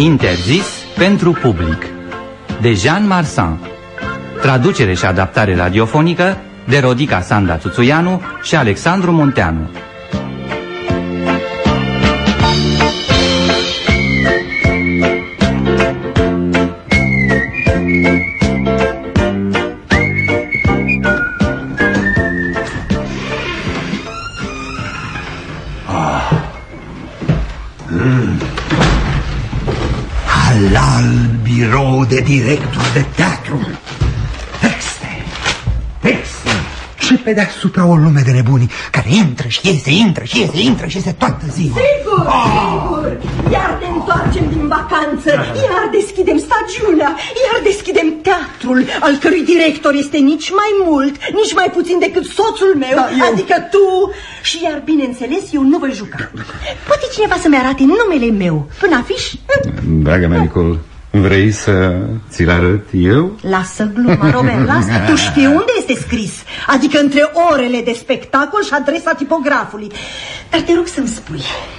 Interzis pentru public, de Jean Marsan. Traducere și adaptare radiofonică de Rodica Sanda Tuțuianu și Alexandru Munteanu. Halal birou de director de teatru. Texte. Și pe deasupra o lume de nebuni care intră și iese, intră și iese, intră și iese toată ziua. Sigur, sigur. Iar ne întoarcem din vacanță, iar deschidem stagiunea, iar deschidem teatrul, al cărui director este nici mai mult, nici mai puțin decât soțul meu, adică tu. Și iar, bineînțeles, eu nu voi juca. Poate cineva să-mi arate numele meu până afiș? Dragă mea, Nicol, vrei să ți-l arăt eu? Lasă gluma, Robert, lasă. Tu știi unde este scris, adică între orele de spectacol și adresa tipografului. Dar te rog să-mi spui,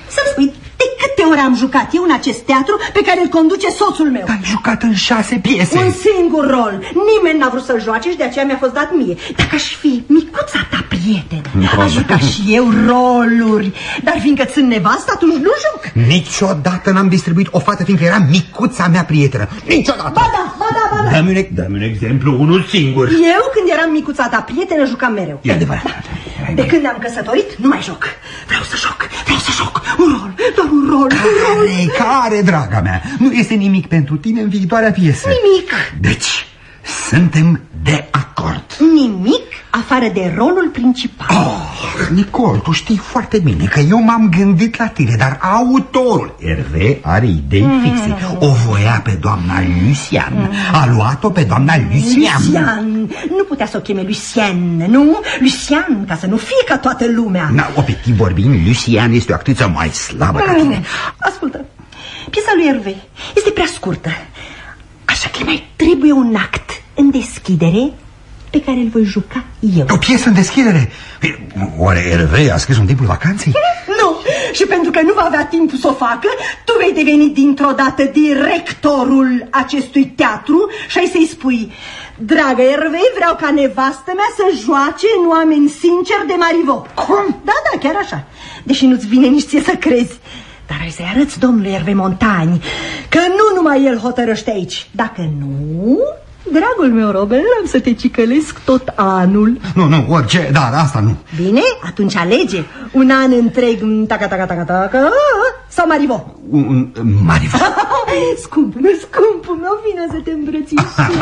de câte ori am jucat eu în acest teatru pe care îl conduce soțul meu? Ai jucat în 6 piese. Un singur rol. Nimeni n-a vrut să-l joace și de aceea mi-a fost dat mie. Dacă aș fi micuța ta prietenă, aș juca și eu roluri. Dar fiindcă țin nevastă, atunci nu joc. Niciodată n-am distribuit o fată fiindcă era micuța mea prietenă. Niciodată. Ba da. Dă-mi un exemplu, unul singur. Eu, când eram micuța ta prietenă, jucam mereu. E adevărat. De când ne-am căsătorit, nu mai joc. Vreau să joc. Un rol, doar un rol. Care, draga mea? Nu este nimic pentru tine în viitoarea piesă. Nimic. Deci, suntem de acord. Nimic afară de rolul principal. Nicol, tu știi foarte bine că eu m-am gândit la tine, dar autorul Hervé are idei fixe. O voia pe doamna Lucian. A luat-o pe doamna Lucian. Nu putea să o cheme Lucian, nu? Lucian, ca să nu fie ca toată lumea. Obiectiv vorbind, Lucian este o actriță mai slabă ca tine. Ascultă, piesa lui Hervé este prea scurtă, așa că mai trebuie un act în deschidere pe care îl voi juca eu. O piesă în deschidere? Oare Hervé a scris în timpul vacanței? Nu, și pentru că nu va avea timp să o facă, tu vei deveni dintr-o dată directorul acestui teatru și ai să-i spui: dragă Hervé, vreau ca nevastă mea să joace în Oameni Sinceri de Marivaux. Cum? Da, chiar așa. Deși nu-ți vine nici ție să crezi. Dar ai să-i arăți domnului Hervé Montani că nu numai el hotărăște aici. Dacă nu, dragul meu Robert, am să te cicălesc tot anul. Nu, orice, dar asta nu. Bine, atunci alege. Un an întreg, taca, sau Marivaux. Marivaux. Scumpul meu, vine să te îmbrățișezi.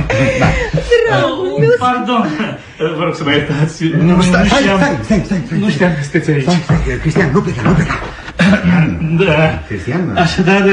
Dragul meu. Pardon, vă rog să mă iertați. Stai. Nu știam că sunteți aici. Cristian, nu pleca. Da. Cristian? Așadar,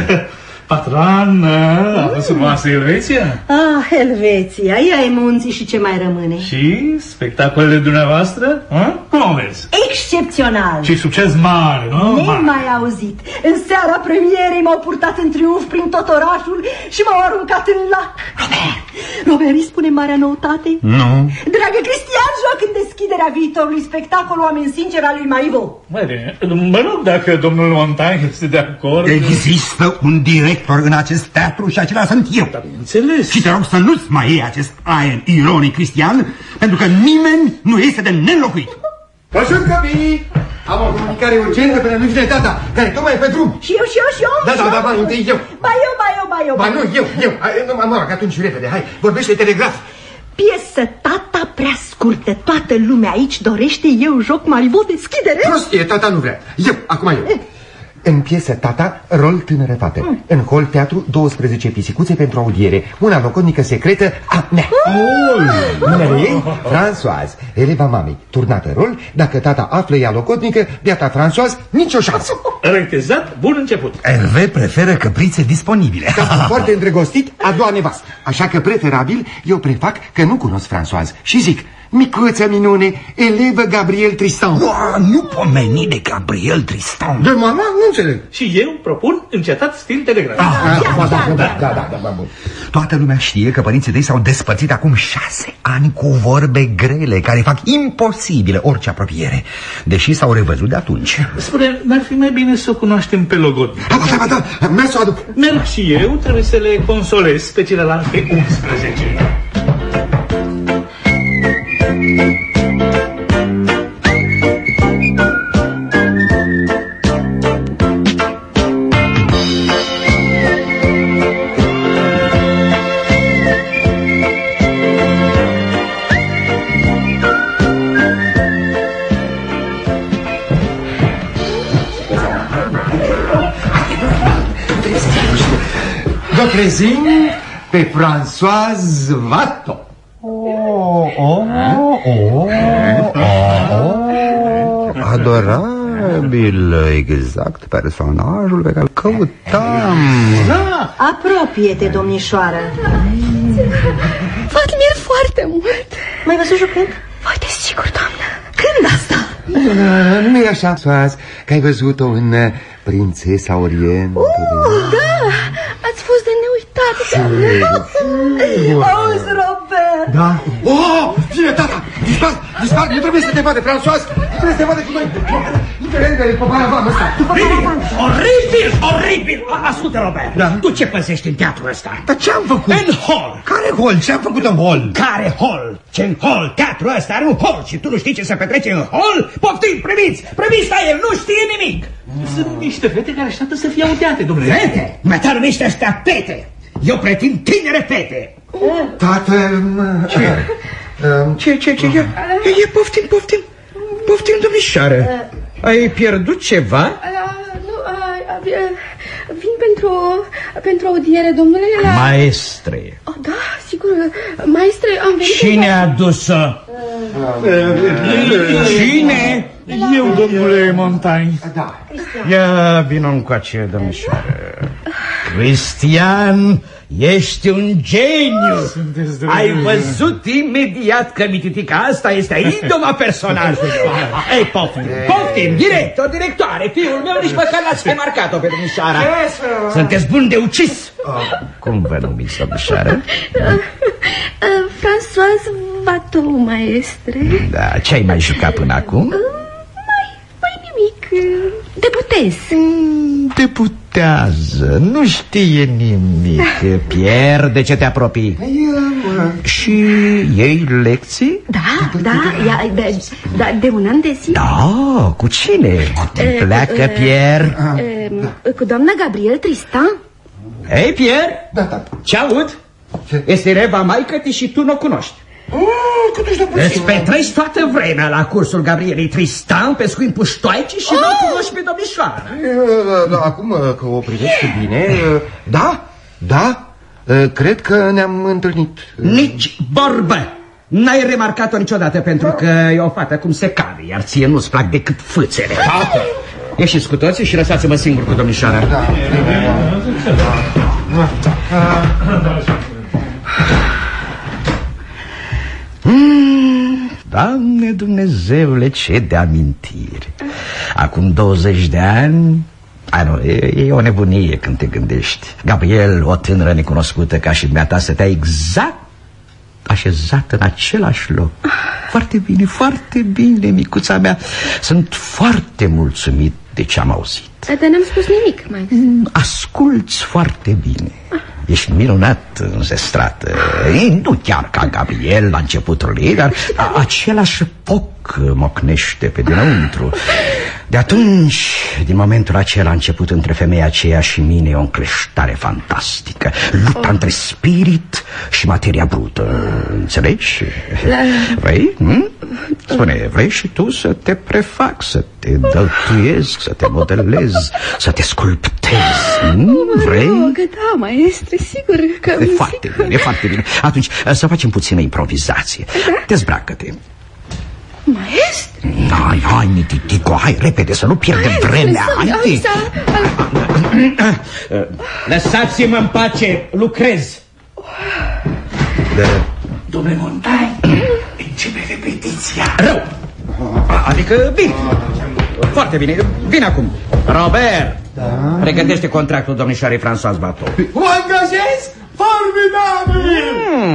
patran, a fost frumoasă Elveția? Elveția, ea e munții și ce mai rămâne. Și spectacolele dumneavoastră? Cum au mers? Excepțional. Și succes mare, nu? Nemai auzit. În seara premierei m-au purtat în triumf prin tot orașul și m-au aruncat în lac. Robert, îi spune marea noutate? Nu. Dragă Cristian, joc în deschiderea viitorului spectacol Oameni Sinceri al lui Marivaux. Mă rog dacă domnul Montaigne este de acord. Există un director în acest teatru și acela sunt eu. Dar înțeles. Și te rog să nu-ți mai iei acest aer ironic, Cristian, pentru că nimeni nu este de neînlocuit. Pășut copii! Am o comunicare urgentă până nu vine tata, care tocmai e pe drum. Și eu. Da, întâi eu. Ba eu. Ba nu, eu. Mă rog, atunci repede, hai, vorbește telegraf. Piesă, tata, prea scurtă. Toată lumea aici dorește, eu joc Marivaux deschidere. Prostie, tata nu vrea. Acum eu. În piesă, tata, rol tânără fată. În hol teatru, 12 pisicuțe pentru audiere. Una locodnică secretă a mea. Numele ei, Françoise, eleva mamei. Turnată rol, dacă tata află ea locodnică, beata Françoise, nicio șansă. Rectezat, bun început. Hervé preferă căprițe disponibile. Ca să foarte îndrăgostit, a doua nevastă. Așa că preferabil, eu prefac că nu cunosc Françoise. Și zic: micuța minune, elevă Gabriel Tristan. Nu pomeni de Gabriel Tristan. De mama? Nu înțeleg. Și eu propun încetat stil telegraf. Da, bun. Toată lumea știe că părinții tăi s-au despărțit acum 6 ani cu vorbe grele care fac imposibile orice apropiere, deși s-au revăzut de atunci. Spune, n-ar fi mai bine să o cunoaștem pe logodnic. Da, merg să o aduc. Merg și eu, trebuie să le consolez pe celălalt pe 11. Vă prezint pe Françoise Watteau. Adorabil, exact personajul pe care îl căutam. Apropie-te, domnișoară. Vă admir foarte mult. M-ai văzut jucând? Voi desigur, doamnă. Când asta? Nu e așa, Soaz, că ai văzut-o în Prințesa Orientului. Da, ați fost de neuitat. Auzi, Robert. Da? Vine tata! Dispar, nu trebuie să te vadă, François! Nu trebuie să te vadă cu noi! Repede, pe paravan ăsta! Oribil! Ascultă, Robert, tu ce păzești în teatrul ăsta? Dar ce-am făcut? În hol! Care hol? Ce-am făcut în hol? Care hol? Ce în hol? Teatrul ăsta are un hol și tu nu știi ce se petrece în hol? Poftim, priviți la el, nu știe nimic! Sunt niște fete care așteaptă să fie audiate, domnule. Fete? Măcar numește ăștia fete! Eu pretind tinere fete! Tată... Ce? Poftim, domnișoară. Ai pierdut ceva? Nu, vin pentru audiere, domnule, la... Maestre. Oh, da, sigur, maestre, am venit... Cine a dus-o? Cine? Eu, domnule Montaigne. Da. Ia vină încoace, domnișoară. Cristian, ești un geniu. Ai văzut imediat că mititica asta este idoma personajului. Ei, poftim, directoare, fiul meu, nici măcar n-ați remarcat-o pe domnișoara. Sunteți buni de ucis. Cum vă numiți, domnișoară? Françoise Watteau, maestre. Da, ce ai mai jucat până acum? Mai nimic, debutez. Debutează, nu știe nimic. Pierre, de ce te apropii? Și iei lecții? Da, de un an de zi. Da, cu cine? Pleacă, Pierre. Cu doamna Gabriel Tristan. Ei, Pierre, ce aud? Este reva maică-ti și tu nu o cunoști. Îți petreci toată vremea la cursul Gabrielei Tristan, pescuind puștoaici și nu cunoști pe domnișoara. Acum că o privești bine, da, cred că ne-am întâlnit. Nici vorbă! N-ai remarcat-o niciodată pentru că e o fată cum se cade, iar ție nu-ți plac decât fâțele. Ieșiți cu toții și lăsați-mă singur cu domnișoara. Doamne Dumnezeule, ce de amintiri. Acum 20 de ani... E o nebunie când te gândești. Gabriel, o tânără necunoscută ca și dumneata, stătea exact așezat în același loc. Foarte bine, micuța mea. Sunt foarte mulțumit de ce am auzit. Dar n-am spus nimic, mai. Asculți foarte bine. Ești minunat înzestrată. Nu chiar ca Gabriel la începutul ei, dar același foc mocnește pe dinăuntru. De atunci, din momentul acela, a început între femeia aceea și mine o încleștare fantastică. Lupta între spirit și materia brută. Înțelegi? Vrei? Spune, vrei și tu să te prefac, să te dăltuiezi, să te modelezi, să te sculptezi? Vrei? Da, maestre, sigur că... Foarte bine. Atunci, să facem puțină improvizație. Dezbracă-te. Maestre? Hai, Mititico, hai repede, să nu pierdem vremea. Lăsați-mă în pace, lucrez. Domnule Montaigne, începe repetiția. Rău. Adică bine. Foarte bine. Vine acum. Robert, pregătește contractul domnișoarei Françoise Bateau. Mă angajez? Formidabil!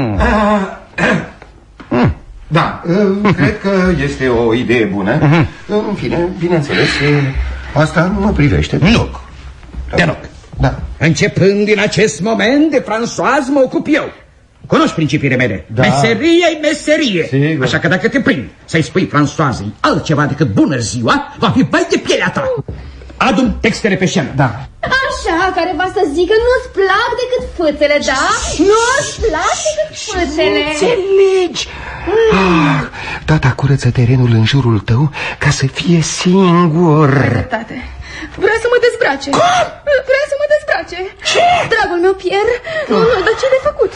Da, cred că este o idee bună. În fine, bineînțeles, asta nu mă privește deloc. Deloc. Da. Începând din acest moment, de Françoise mă ocup eu. Cunoști principiile mele. Da. Meserie-i meserie. Sigur. Așa că dacă te prind să-i spui Françoisei altceva decât bună ziua, va fi bai de pielea ta. Adu-mi textele pe scenă. Da. Așa, care va să zică nu-ți plac decât fâțele, da? Nu-ți plac decât fâțele. Înțelegi? Tata curăță terenul în jurul tău ca să fie singur. Dreptate. Vrea să mă dezbrace. Cum? Vrea să mă dezbrace. Ce? Dragul meu, Pierre, dar ce de făcut?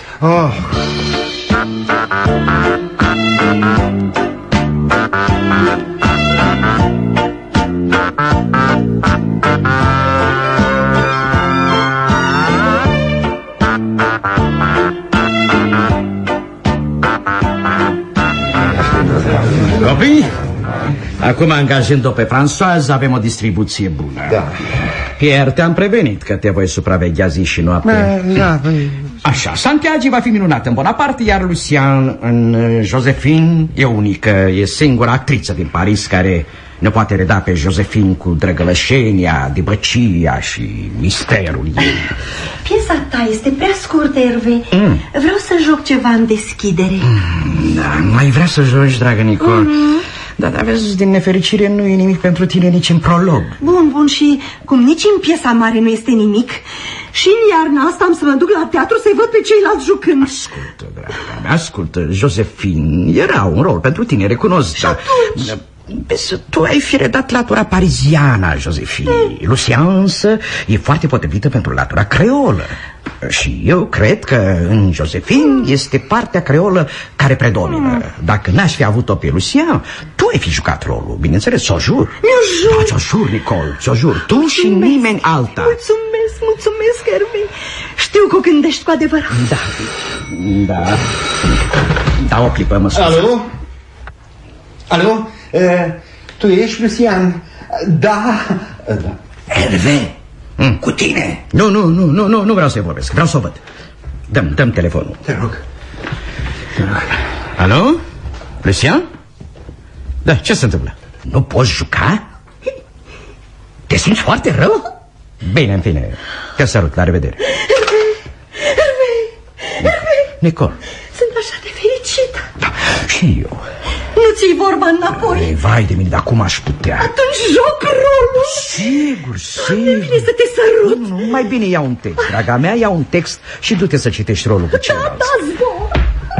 Copii, acum angajând-o pe Françoise, avem o distribuție bună. Da. Pierre, te-am prevenit că te voi supraveghea zi și noapte. Da, Așa, Santiago va fi minunat în Bonaparte, iar Lucien în Josephine e unică, e singura actriță din Paris care ne poate reda pe Josephine cu drăgălășenia, dibăcia și misterul ei. Piesa ta este prea scurtă, Hervé. Vreau să joc ceva în deschidere. Da, mai vrea să joci, dragă Nicol. Dar vezi, din nefericire nu e nimic pentru tine nici în prolog. Bun, și cum nici în piesa mare nu este nimic, și în iarna asta am să mă duc la teatru să-i văd pe ceilalți jucând. Ascultă, draga mea, ascultă, Josephine era un rol pentru tine, recunosc. Și atunci... Tu ai fi redat latura pariziană a Josephine. Lucien însă e foarte potrivită pentru latura creolă. Și eu cred că în Josephine este partea creolă care predomină. Dacă n-aș fi avut-o pe Lucien, tu ai fi jucat rolul, bineînțeles, ți-o jur. Mi-o jur. Da, ți-o jur, Nicol, ți-o jur. Tu și nimeni alta. Mulțumesc, Hervé. Știu că o gândești cu adevărat. Da, o clipă, mă scuze. Alo? Tu ești Lucian? Da. Hervé, cu tine. Nu vreau să-i vorbesc, vreau să o văd. Dăm telefonul. Te rog. Alo? Lucian? Da, ce se întâmplă? Nu poți juca? Te simți foarte rău? Bine, în fine, te sărut, la revedere. Hervé, Nicol. sunt așa de fericită. Da, și eu. Nu ți-i vorba înapoi? Vai de mine, dar cum aș putea? Atunci joc rolul. Sigur. E bine să te sărut. Nu, mai bine ia un text, draga mea, ia un text și du-te să citești rolul cu ceilalți. Da, zbor.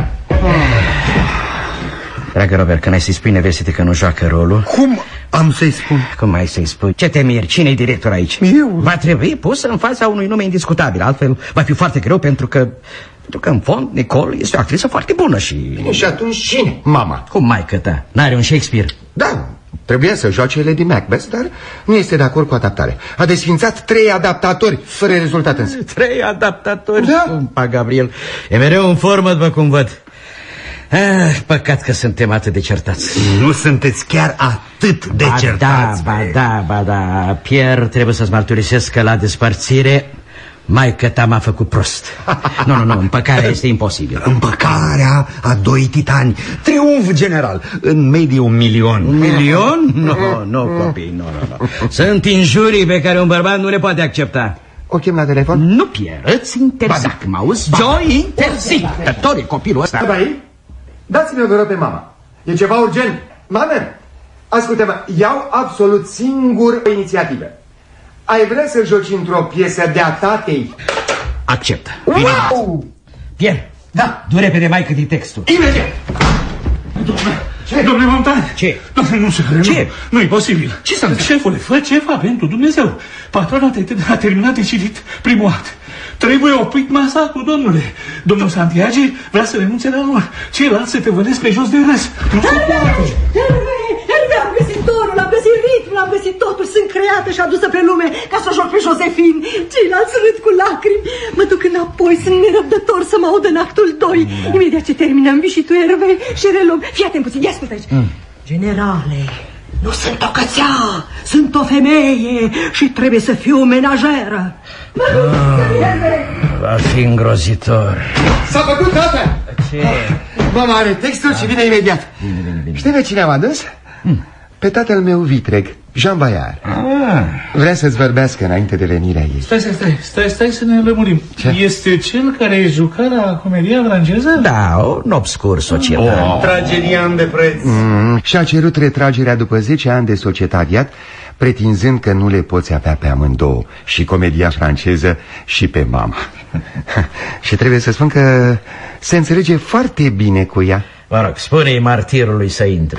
Dragă Robert, când ai să-i spui nevestei că nu joacă rolul? Cum am să-i spun? Cum ai să-i spui? Ce te miri? Cine-i director aici? Eu. Va trebui pus în fața unui nume indiscutabil. Altfel va fi foarte greu pentru că în fond Nicole este o actriță foarte bună și... Și atunci cine? Mama. Cum maică ta? N-are un Shakespeare? Da, trebuia să joace Lady Macbeth, dar nu este de acord cu adaptarea. A desfințat 3 adaptatori, fără rezultat însă. 3 adaptatori? Da. Scumpa Gabriel, e mereu în formă, după cum văd. Păcat că suntem atât de certați. Nu sunteți chiar atât de certați. Ba da. Pierre, trebuie să-ți mărturisesc că la despărțire maică ta m-a făcut prost. Nu, împăcarea este imposibilă. Împăcarea a 2 titani. Triumf general. În medie 1 milion. 1 milion? Nu, copii, nu. Sunt injurii pe care un bărbat nu le poate accepta. O chem la telefon? Nu, Pierre, îți interzic, mă auzi? Joe, interzic. Tători, copilul ăsta. Dați-mi-o, vă rog, pe mama. E ceva urgent. Mamă, ascultă-mă, iau absolut singur o inițiativă. Ai vrea să joci într-o piesă de-a tatei? Accept. Wow! Pierre, Da. du repede mai cât e textul. Imediat. Domnule Montan. Ce? Domnule, nu se crede. Ce? Nu e posibil. Ce s-a întâmplat? Șefule, fă ceva pentru Dumnezeu. Patrona a terminat de citit primul act. Trebuie oprit masacrul, domnule. Domnul Santiago vrea să renunțe la lor. Ceilalți se te vălesc pe jos de râs. Nu se poate. Hervé, am găsit tonul, am găsit ritmul, am găsit totul. Sunt creată și adusă pe lume ca să o joc pe Josephine. Ceilalți râd cu lacrimi. Mă duc înapoi, sunt nerăbdător să mă aud în actul 2. Imediat ce terminăm, vii și tu, Hervé, și reluăm. Fii atent puțin, ia ascultă aici. Generale, nu sunt o cățea, sunt o femeie și trebuie să fiu o menajeră. Va fi îngrozitor. S-a făcut, tata! Ce? Mama are textul și vine imediat. Știi pe cine am adus? Pe tatăl meu vitreg, Jean Bayard. Vrea să-ți vorbească înainte de venirea ei. Stai să ne lămurim. Ce? Este cel care juca la comedia franceză? Da, un obscur societar. Tragedian de preț. Și-a cerut retragerea după 10 ani de societariat, pretinzând că nu le poți avea pe amândouă, și comedia franceză și pe mama. Și trebuie să spun că se înțelege foarte bine cu ea. Mă rog, spune-i martirului să intre.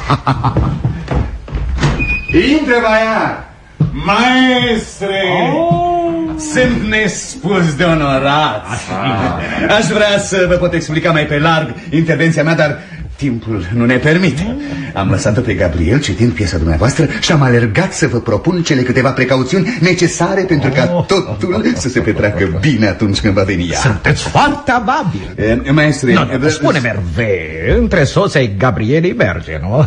Intre, Bayard! Maestre! Sunt nespus de onorat. Aș vrea să vă pot explica mai pe larg intervenția mea, dar timpul nu ne permite. Am lăsat-o pe Gabriel citind piesa dumneavoastră și am alergat să vă propun cele câteva precauțiuni necesare pentru ca totul să se petreacă bine atunci când va veni ea. Sunteți foarte amabil. Maestre... Nu, spune Merve, între soții Gabrielii merge, nu?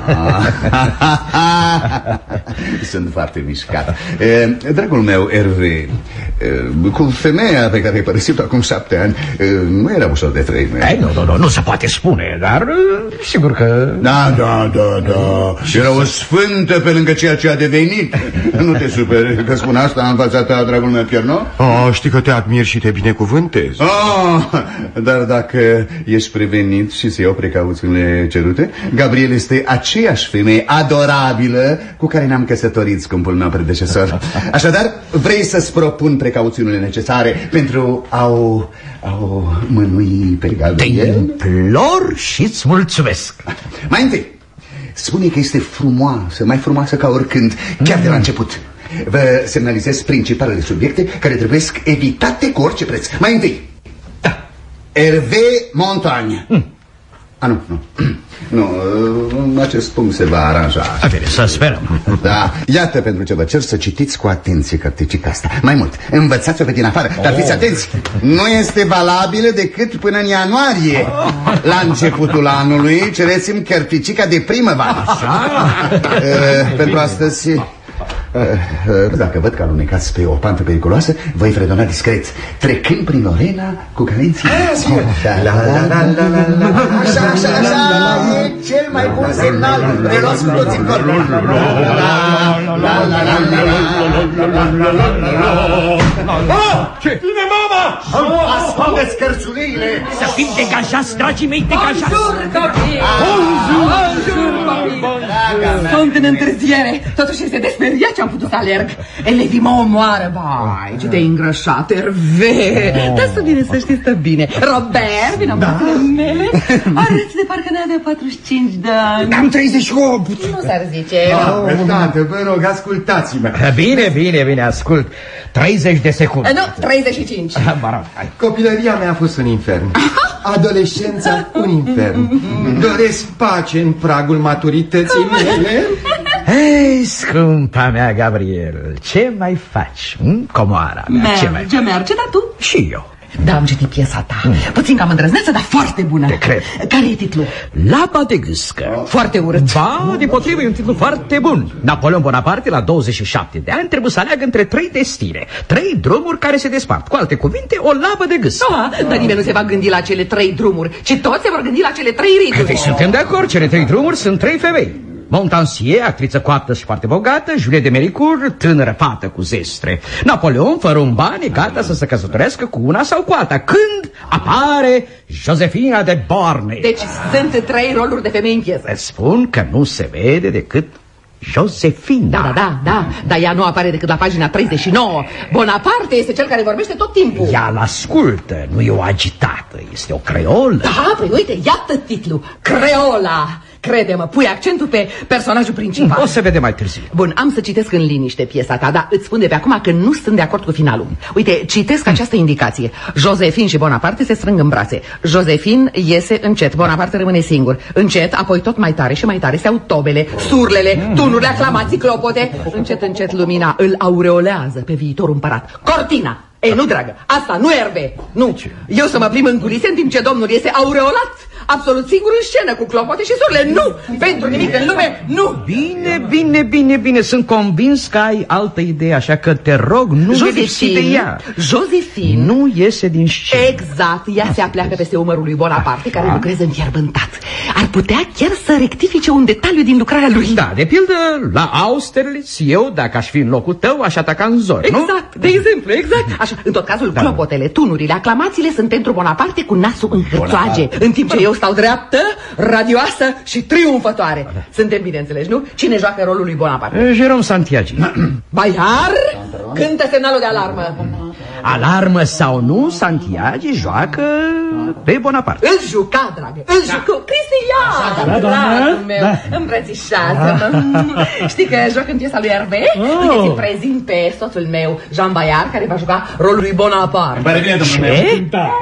Sunt foarte mișcat. Dragul meu, Hervé, cu femeia pe care ai părăsit-o acum 7 ani, nu era ușor de trăit. Nu se poate spune, dar sigur că... Da. Era o sfântă pe lângă ceea ce a devenit. Nu te superi că spun asta în fața ta, dragul meu Pierno? Știi că te admir și te binecuvântez. Dar dacă ești prevenit și să iau precauțiile cerute, Gabriel este aceeași femeie adorabilă cu care ne-am căsătorit, scumpul meu predecesor. Așadar, vrei să-ți propun precauțiunile necesare pentru a o mânui pe Gabriel? Te implor și-ți mulțumesc. Mai întâi, spune că este frumoasă, mai frumoasă ca oricând, chiar de la început. Vă semnalizez principalele subiecte care trebuie evitate cu orice preț. Mai întâi, Hervé Montagne. Nu, acest punct se va aranja. Bine, să sperăm. Da, iată pentru ce vă cer să citiți cu atenție cărticica asta. Mai mult, învățați-o pe din afară, dar fiți atenți. Nu este valabilă decât până în ianuarie. La începutul anului cereți-mi cărticica de primăvară. Pentru astăzi... Dacă văd că alunecați pe o pantă periculoasă, voi fredona discret, trecând prin Lorena cu calenții. Așa, e cel mai bun semnal. Reluați cu toți în corp. Ce? Bine, mama! Ascundeți cărțuleile! Să fim degajați, dragii mei, degajați! Sunt în întârziere. Totuși este de speriat ce am putut să alerg. Elevii mă omoară. Vai, ce de îngrășat, Hervé. Dar stă bine, să știi, stă bine. Robert, vine amățile mele. Arăți de parcă n-avea 45 de ani. Am 38. Nu s-ar zice. Tată, vă rog, ascultați-mă. Bine, ascult. 30 de secunde. Nu, 35. Copilăria mea a fost un infern. Adolescența un infern. Doresc pace în pragul maturității mele. Hei, scumpa mea, Gabriel, ce mai faci? Comoara mea, ce mai faci? Merge, dar tu? Și eu. Da, am citit piesa ta. Puțin cam îndrăzneță, dar foarte bună. Te cred. Care e titlul? Lapa de gâscă. Foarte urât. Ba, deopotrivă, e un titlu foarte bun. Napoleon Bonaparte, la 27 de ani, trebuie să aleagă între 3 destine, 3 drumuri care se despart. Cu alte cuvinte, o lapă de gâscă. Dar nimeni nu se va gândi la cele 3 drumuri, ci toți se vor gândi la cele 3 rituri. Deci suntem de acord, cele 3 drumuri sunt 3 femei. Montansier, actriță coaptă și foarte bogată, Julie de Mericourt, tânără fată cu zestre. Napoleon, fără un bani, gata să se căsătorească cu una sau cu alta. Când apare Josefina de Borne. Deci sunt 3 roluri de femei în piesă. Îți spun că nu se vede decât Josefina. Da, dar ea nu apare decât la pagina 39. Bonaparte este cel care vorbește tot timpul. Ea l-ascultă, nu e o agitată, este o creolă. Da, păi uite, iată titlul, Creola. Crede-mă, pui accentul pe personajul principal. O să vedem mai târziu. Bun, am să citesc în liniște piesa ta, dar îți spun de pe acum că nu sunt de acord cu finalul. Uite, citesc această indicație. Joséphine și Bonaparte se strâng în brațe. Joséphine iese încet, Bonaparte rămâne singur. Încet, apoi tot mai tare și mai tare se aud tobele, surlele, tunurile, aclamații, clopote. Încet, încet lumina îl aureolează pe viitorul împărat. Cortina! Ei, nu, dragă, asta nu Hervé. Nu, eu să mă plimb în culise în timp ce domnul este aureolat, absolut singur în scenă, cu clopote și surle. Nu, pentru nimic în lume, nu. Bine, sunt convins că ai altă idee, așa că te rog, nu me lipsi de ea. Joséphine nu iese din scenă. Exact, ea se apleacă peste umărul lui Bonaparte, care lucrează înfierbântat. Ar putea chiar să rectifice un detaliu din lucrarea lui. Da, de pildă, la Austerlitz, eu, dacă aș fi în locul tău, aș ataca în zori, nu? Exact, de exemplu, exact. Așa, în tot cazul, clopotele, tunurile, aclamațiile sunt pentru Bonaparte cu nasul în hârțoage, în timp ce eu stau dreaptă, radioasă și triumfătoare. Suntem bine înțelegi, nu? Cine joacă rolul lui Bonaparte? Jérôme Santiagi. Baiar, cântă semnalul de alarmă. Alarmă sau nu, Santiagi joacă pe Bonaparte. Îl juca, dragă, îl juca. Cristian, dragul meu, îmbrățișează-mă. Știi că joc în piesa lui Hervé? Uite, ți prezint pe soțul meu, Jean Baiar, care va juca rolul lui Bonaparte. Îmi pare bine, domnul meu. Da.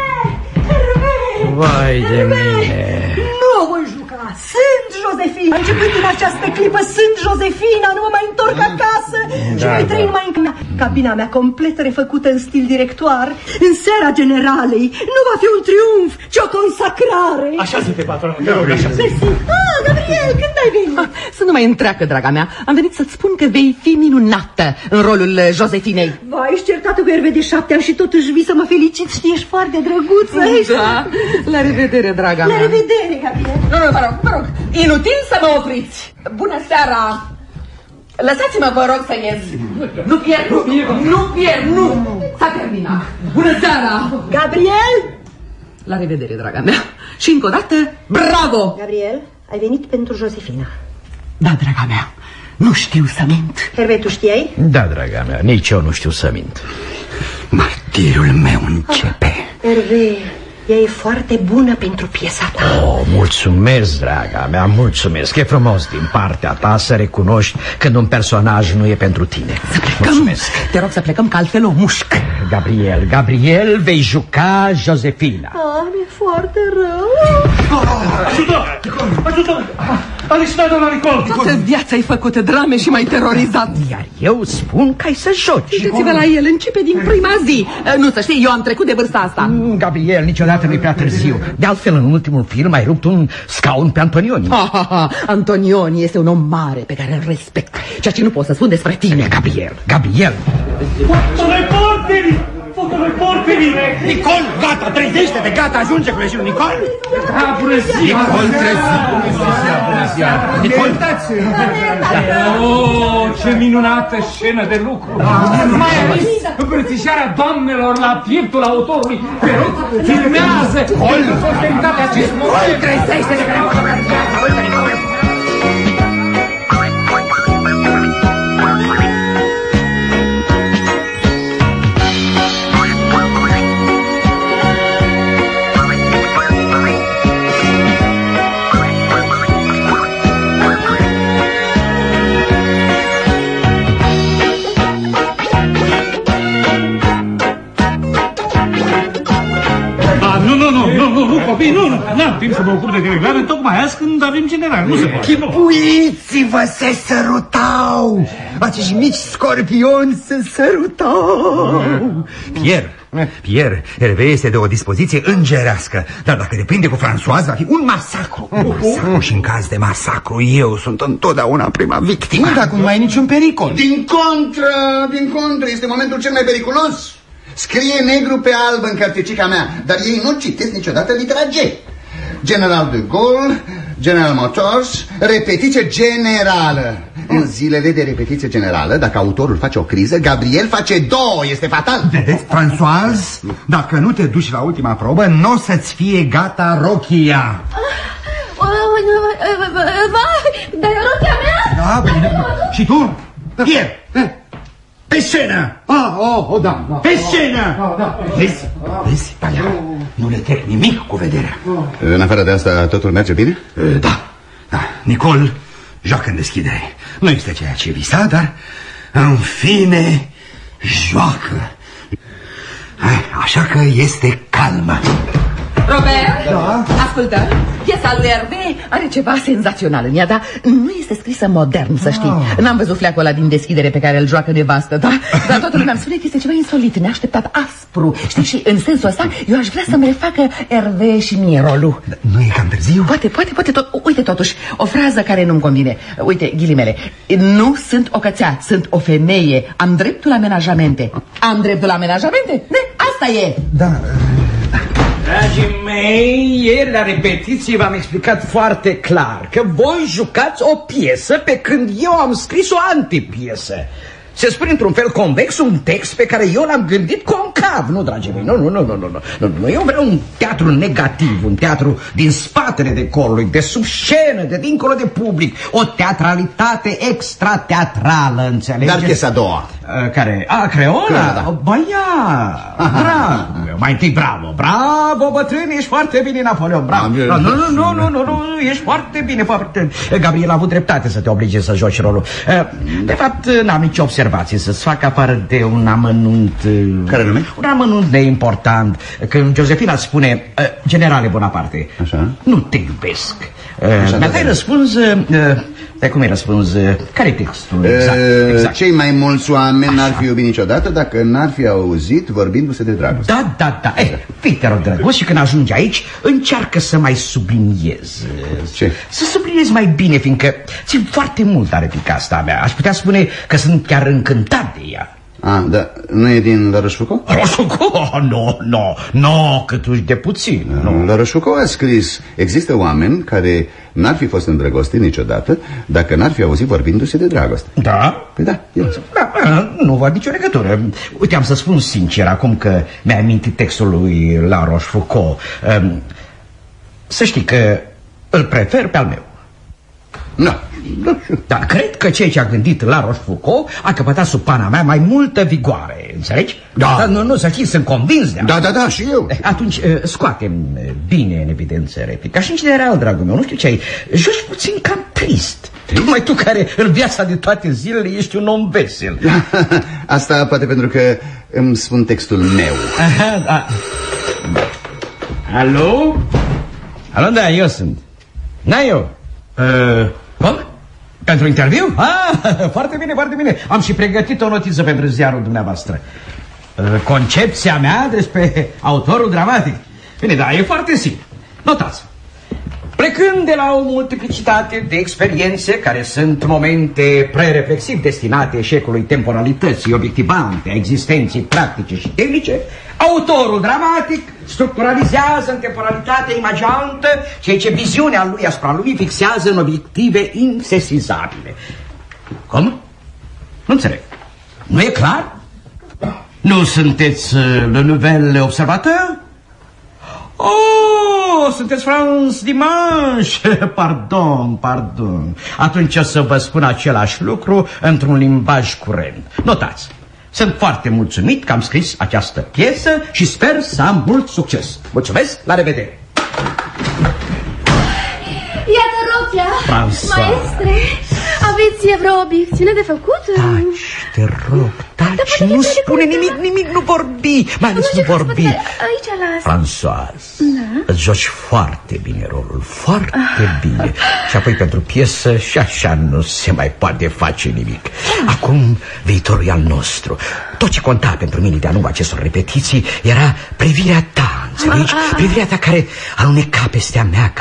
Vai de mine. Nu voi juca, sunt Joséphine. A început din această clipă, sunt Joséphine, nu mă mai întorc acasă. Și voi trăi numai în cabina mea complet refăcută în stil directoar. În seara generalei nu va fi un triumf, ci o consacrare. Așa se pe patronă. Gabriel, când ai venit? Să nu mai întreacă, draga mea. Am venit să-ți spun că vei fi minunată în rolul Joséphinei. Vai, ești certată cu Hervé de 7 ani și totuși vii să mă felicit. Știi, ești foarte drăguță. Da, la revedere, draga mea. La revedere, Gabriel. Nu, vă rog, inutil să mă opriți. Bună seara. Lăsați-mă, vă rog, să ies. Nu pierd. S-a terminat. Bună seara. Gabriel. La revedere, draga mea. Și încă o dată, bravo. Gabriel, ai venit pentru Joséphina. Da, draga mea, nu știu să mint. Hervé, tu știai? Da, draga mea, nici eu nu știu să mint. Martirul meu începe. Hervé, ea e foarte bună pentru piesa ta. Mulțumesc, draga mea, mulțumesc. E frumos din partea ta să recunoști când un personaj nu e pentru tine. Să plecăm. Mulțumesc. Te rog să plecăm, că altfel o mușc. Gabriel, vei juca Joséphina. Mi-e foarte rău. Ajută-mă! Alisina, doamna Nicol! Toată viața ai făcut drame și m-ai terorizat. Iar eu spun că ai să joci. Uite-ți-vă la el, începe din prima zi. Nu, să știi, eu am trecut de vârsta asta. Gabriel, niciodată nu-i prea târziu. De altfel, în ultimul film ai rupt un scaun pe Antonioni. Antonioni este un om mare pe care îl respect, ceea ce nu pot să spun despre tine. Gabriel. Fotoreporterii! Nicol, gata, trezește-te, gata, ajunge cu leșinul, Nicol! Da, bună ziua! Nicol, bună ziua! Nicol, ce minunată scenă de lucru! Mai ales îmbrățișarea doamnelor la pieptul autorului. Te rog, filmează! Posteritatea acest moment! trezește-te, că ne-am fotografiat! Nu, copii, n-am timp să mă ocup de telegrame, tocmai azi când avem general, nu se poate. Chipuiți-vă, se sărutau! Acești mici scorpioni se sărutau! Pierre, Hervé este de o dispoziție îngerească, dar dacă depinde cu Françoise va fi un masacru. Și în caz de masacru eu sunt întotdeauna prima victimă. Dar acum nu mai e niciun pericol. Din contră, este momentul cel mai periculos. Scrie negru pe alb în carticica mea, dar ei nu citesc niciodată litera G. General de Gaulle, General Motors, repetiție generală. În zilele de repetiție generală, dacă autorul face o criză, Gabriel face două, este fatal. Vedeți, Françoise, dacă nu te duci la ultima probă, nu o să-ți fie gata rochia. Dar e rochia mea? Da, și tu? Pierre, pe scenă! Da. Pe scenă! Vezi, Talia, nu le trec nimic cu vederea. În afară de asta, totul merge bine? Da, Da, Nicol joacă în deschidere. Nu este ceea ce visa, dar în fine joacă. Așa că este calmă. Robert, da? Ascultă, piesa lui Hervé are ceva senzațional în ea, dar nu este scrisă modern, să știi. N-am văzut fleacul ăla din deschidere pe care îl joacă nevastă, da? Dar toată lumea îmi spune că este ceva insolit, neașteptat, aspru. Știi, și în sensul ăsta eu aș vrea să-mi refacă Hervé și mie rolul. Nu e cam târziu? Poate tot. Uite totuși, o frază care nu-mi convine. Uite, ghilimele, nu sunt o cățea, sunt o femeie. Am dreptul la amenajamente. Am dreptul la amenajamente? Asta e. Da. Dragii mei, ieri la repetiție v-am explicat foarte clar că voi jucați o piesă pe când eu am scris o antipiesă. Se spune într-un fel convex un text pe care eu l-am gândit concav. Nu, dragii mei, nu. Eu vreau un teatru negativ, un teatru din spatele decorului, de sub scenă, de dincolo de public. O teatralitate extrateatrală, înțelegeți? Dar piesa a doua. Care? Creola? Da. Bravo, mai întâi bravo, bătrân, ești foarte bine, Napoleon, bravo. Nu, ești foarte bine, foarte. Gabriel a avut dreptate să te oblige să joci rolul. De fapt, n-am nicio observație să-ți fac afară de un amănunt. Care nume? Un amănunt neimportant. Când Josefina spune, generale Bonaparte, așa? Nu te iubesc. Mi-ai răspuns. Dar cum ai răspuns? Care-i textul? Exact. Cei mai mulți oameni n-ar fi iubit niciodată dacă n-ar fi auzit vorbindu-se de dragoste. Da. Fii, te rog, drăguț, și când ajungi aici, încearcă să mai subliniezi. Ce? Să subliniezi mai bine, fiindcă țin foarte mult la replica asta mea. Aș putea spune că sunt chiar încântat de ea. Da, nu e din La Rochefoucauld? Rochefoucauld? Nu, câtuși de puțin. La Rochefoucauld a scris: există oameni care n-ar fi fost îndrăgostiți niciodată dacă n-ar fi auzit vorbindu-se de dragoste. Da? Păi da, nu văd nicio legătură. Uite, am să spun sincer, acum că mi-ai amintit textul lui La Rochefoucauld, să știi că îl prefer pe al meu. Dar cred că ceea ce a gândit La Rochefoucauld a căpătat sub pana mea mai multă vigoare, înțelegi? Da. Nu, să știi, sunt convins de asta. Da, și eu. Atunci scoatem bine în evidență replica. Și în general, dragul meu, nu știu ce ai, joci puțin cam trist. Numai tu care în viața de toate zilele ești un om vesel. Asta poate pentru că îmi spun textul meu. Da. Alo? Da, eu sunt. Eu. Cum? Pentru interviu? Foarte bine. Am și pregătit o notiță pentru ziarul dumneavoastră. Concepția mea despre autorul dramatic. Bine, da, e foarte simplu. Notați. Plecând de la o multiplicitate de experiențe care sunt momente prereflexiv destinate eșecului temporalității obiectivante a existenței practice și tehnice, autorul dramatic structuralizează în temporalitatea imaginantă ceea ce viziunea lui asupra lumii fixează în obiective insesizabile. Cum? Nu înțeleg. Nu e clar? Nu sunteți Le Nouvel Observateur? Sunteți France Dimanche. Pardon. Atunci o să vă spun același lucru într-un limbaj curent. Notați. Sunt foarte mulțumit că am scris această piesă și sper să am mult succes. Mulțumesc, la revedere. Iată rochia. Maestre, aveți vreo obiecțiune de făcut? Taci, te rog, taci, nu spune nimic, nu vorbi. Mai ales nu vorbi. Aici las. Françoise, îți joci foarte bine rolul, foarte bine. Și apoi pentru piesă și așa nu se mai poate face nimic. Acum viitorul e al nostru. Tot ce conta pentru mine de-a lungul acestor repetiții era privirea ta, înțelegi? Privirea ta care aluneca peste a mea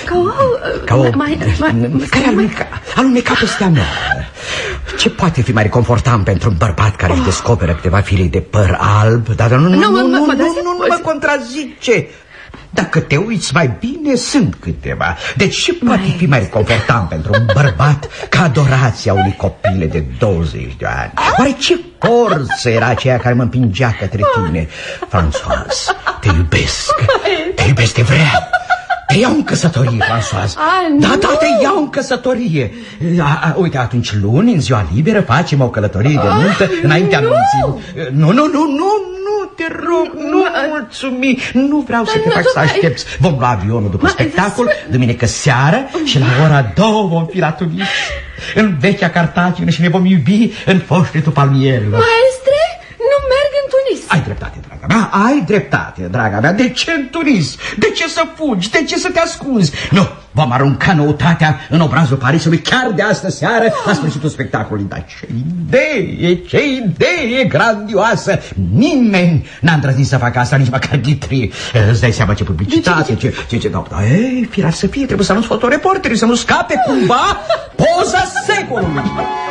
care aluneca peste a mea. Ce poate fi mai reconfortant pentru un bărbat care își descoperă câteva fire de păr alb? Dar nu mă contrazice. Dacă te uiți mai bine, sunt câteva. Deci ce poate fi mai reconfortant pentru un bărbat ca adorația unui copil de 20 de ani? Oare ce forță era aceea care mă împingea către tine? Françoise, te iubesc, te vreau. Te iau în căsătorie, Françoise. Da, te iau în căsătorie. Uite, atunci luni, în ziua liberă, facem o călătorie de nuntă înaintea anunții. Nu, te rog, nu mulțumi. Nu vreau să te fac să aștepți. Vom lua avionul după spectacol, duminică seară, și la ora 2 vom fi la Tunis, în vechea Cartagine, și ne vom iubi în foștetul palmierilor. Maestre, nu merg în Tunis. Ai dreptate, draga mea, ai dreptate, draga mea. De ce în Tunis? De ce să fugi? De ce să te ascunzi? Nu, vom arunca noutatea în obrazul Parisului chiar de astă seară, la sfârșitul spectacolului. Dar ce idee grandioasă! Nimeni n-a îndrăznit să facă asta, nici măcar Guitry. Îți dai seama ce publicitate, ce... Ei, firar să fie, trebuie să anunț fotoreporterii, să nu scape cumva poza secolului.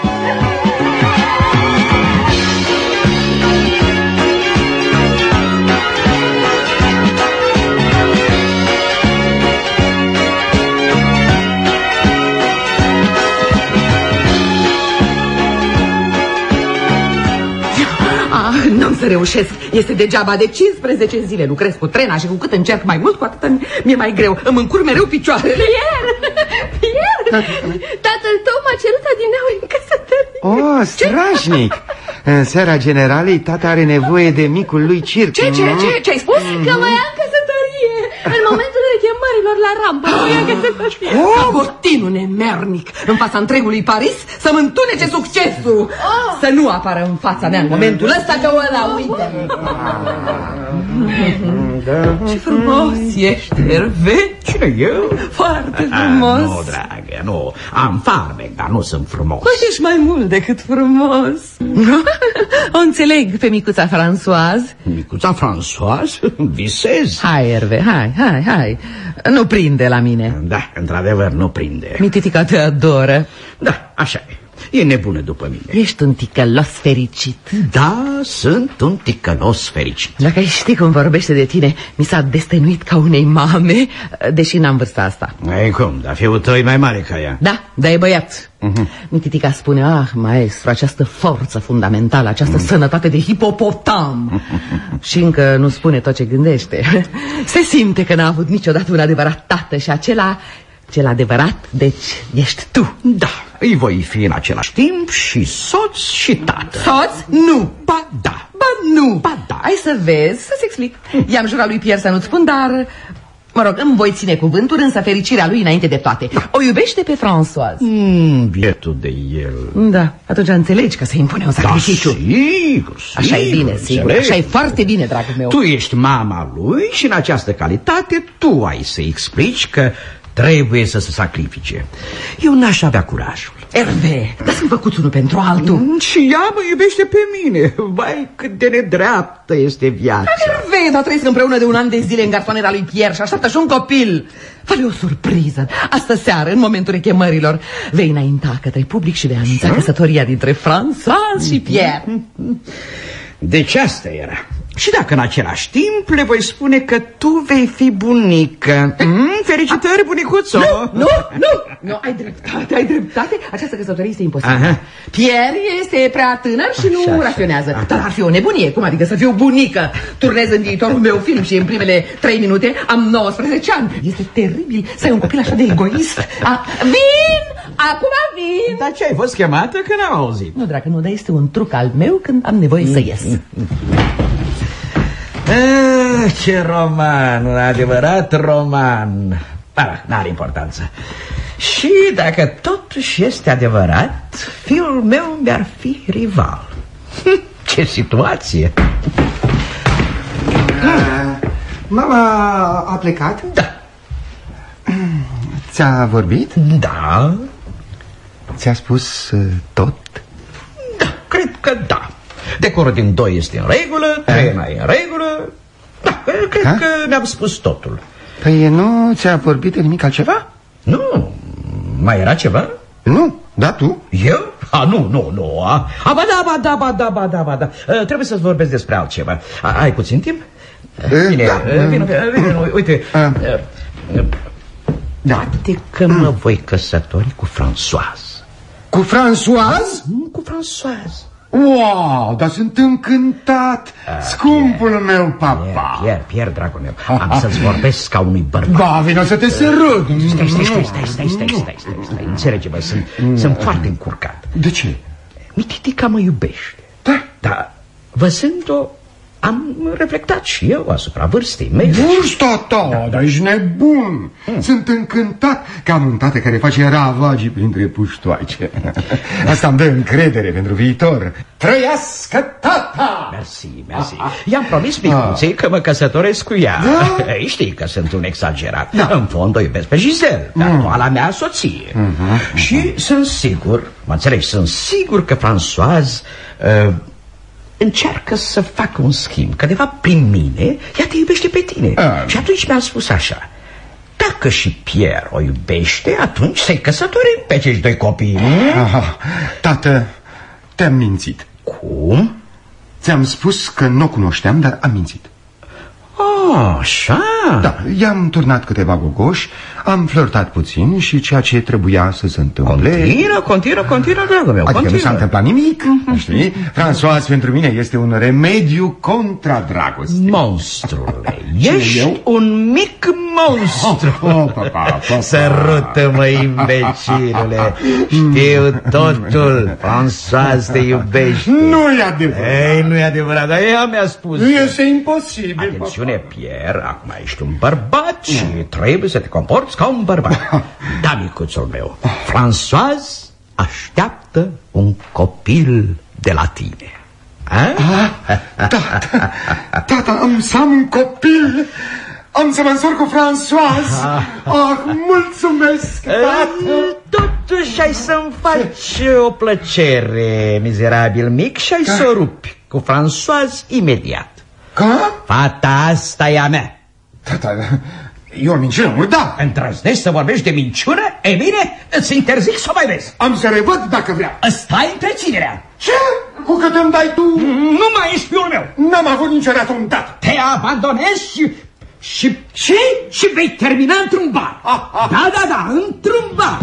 N-am să reușesc. Este degeaba. De 15 zile lucrez cu trena și cu cât încerc mai mult, cu atât mi-e mai greu. Îmi încurc mereu picioarele. Pierre! Tatăl tău m-a cerut adineauri în căsătorie. Oh, strașnic! În seara generalei, tata are nevoie de micul lui circ. Ce ai spus? Că mă ia în căsătorie. În momentul chemărilor la rampă mă ia în căsătorie. Ca botinul nemernic în fața întregului Paris să-mi întunece succesul. Să nu apară în fața mea în momentul ăsta că ăla, uite. Ce frumos ești, Hervé. Cine, eu? Foarte frumos. Nu, dragă, nu. Am farmec, dar nu sunt frumos. Păi ești mai mult decât frumos. O înțeleg pe micuța Françoise. Micuța Françoise? Visez? Hai, Hervé, hai. Nu prinde la mine. Da, într-adevăr, nu prinde. Mititica te adoră. Da, așa e. E nebună după mine. Ești un ticălos fericit. Da, sunt un ticălos fericit. Dacă ai ști cum vorbește de tine, mi s-a destăinuit ca unei mame, deși n-am vârsta asta. Ei, cum? Dar fiul tău e mai mare ca ea. Da, dar e băiat. Mititica spune, maestru, această forță fundamentală, această sănătate de hipopotam. Și încă nu spune tot ce gândește. Se simte că n-a avut niciodată un adevărat tată și cel adevărat, deci, ești tu. Da, îi voi fi în același timp și soț și tată. Soț? Nu. Ba da. Ba nu. Ba da. Hai să vezi, să-ți explic. I-am jurat lui Pierre să nu-ți spun, dar... Mă rog, îmi voi ține cuvântul, însă fericirea lui înainte de toate. O iubește pe Françoise. Bietul de el. Da, atunci înțelegi că se impune un sacrificiu. Da, sigur. Așa e bine, sigur. Așa e foarte bine, dragul meu. Tu ești mama lui și în această calitate tu ai să explici că trebuie să se sacrifice. Eu n-aș avea curajul. Hervé, dar sunt făcuți unul pentru altul. Și ea mă iubește pe mine. Vai, cât de nedreaptă este viața. Hervé, dar trăiesc împreună de un an de zile în garsonera lui Pierre și așteaptă și un copil. Fă-le o surpriză. Astă seară, în momentul rechemărilor, vei înainta către public și vei anunța căsătoria dintre Françoise și Pierre. Deci asta era. Și dacă în același timp le voi spune că tu vei fi bunică. Felicitări, bunicuțo. Nu, ai dreptate. Această căsătorie este imposibilă. Pierre este prea tânăr și nu raționează. Dar ar fi o nebunie, cum adică să fiu bunică? Turnez în viitorul meu film și în primele 3 minute am 19 ani. Este teribil să ai un copil așa de egoist. Vin! Acum vin! Dar ce, ai fost chemată că n-am auzit? Nu, dragă, nu, dar este un truc al meu când am nevoie să ies. Ce roman, un adevărat roman. N-are importanță. Și dacă totuși este adevărat, fiul meu mi-ar fi rival. Ce situație. Mama a plecat? Da. Ți-a vorbit? Da. Ți-a spus tot? Da, cred că da. Decorul din 2 este în regulă, trena e în regulă. Da, cred că ne-am spus totul. Păi nu ți-a vorbit de nimic altceva? Nu, mai era ceva? Nu, da, tu? Eu? Nu. Ba da. Trebuie să-ți vorbesc despre altceva. Ai puțin timp? Bine, uite. Poate că mă voi căsători cu Françoise. Cu Françoise? Cu Françoise. Wow, dar sunt încântat, scumpul meu papa. Pierre, dragul meu, am să-ți vorbesc ca unui bărbat. Ba, vino să te sărut. Stai, înțelege-mă, sunt foarte încurcat. De ce? Mititica mă iubește. Da, văzând-o, am reflectat și eu asupra vârstei mele. Vârsta ta, dar ești nebun. Sunt încântat că am un tată care face ravagii printre puștoaice. Asta îmi dă încredere pentru viitor. Trăiască tata! Mersi. I-am promis micuței că mă căsătoresc cu ea. Știi că sunt un exagerat. În fond o iubesc pe Giselle, actuala mea soție. Și sunt sigur, mă înțelegi, sunt sigur că Françoise încearcă să facă un schimb, că de fapt prin mine ea te iubește pe tine. Și atunci mi-a spus așa: dacă și Pierre o iubește, atunci să-i căsătorim pe acești doi copii. Tată, te-am mințit. Cum? Ți-am spus că nu o cunoșteam, dar am mințit. Așa? Da, i-am turnat câteva gogoși, am flirtat puțin și ceea ce trebuia să se întâmple. Continuă, dragul meu. Adică nu s-a întâmplat nimic, știi? Françoise pentru mine este un remediu contra dragostei. Monstrule, ești un mic monstru. Papa. Sărută-mă, imbecilule. Știu totul. Françoise te iubește. Nu e adevărat. Ei, nu e adevărat, dar ea mi-a spus. Este imposibil. Atențiune, Pierre, acum ești un bărbat și trebuie să te comporți ca un bărbat. Da, micuțul meu, Françoise așteaptă un copil de la tine. Tata, am să am un copil. Am să mă însor cu Françoise. Mulțumesc, tată. Totuși ai să-mi faci o plăcere, mizerabil mic, și ai să o rupi cu Françoise imediat. Fata asta e a mea. Tata, e o minciună, nu? Da. Îndrăznești să vorbești de minciună? E bine, îți interzic să o mai vezi. Am să revăd dacă vrea. Ăsta e întreținerea. Ce? Cu cât îmi dai tu? Nu mai ești fiul meu. N-am avut niciodată un tată. Te abandonezi și vei termina într-un bar. Da, într-un bar.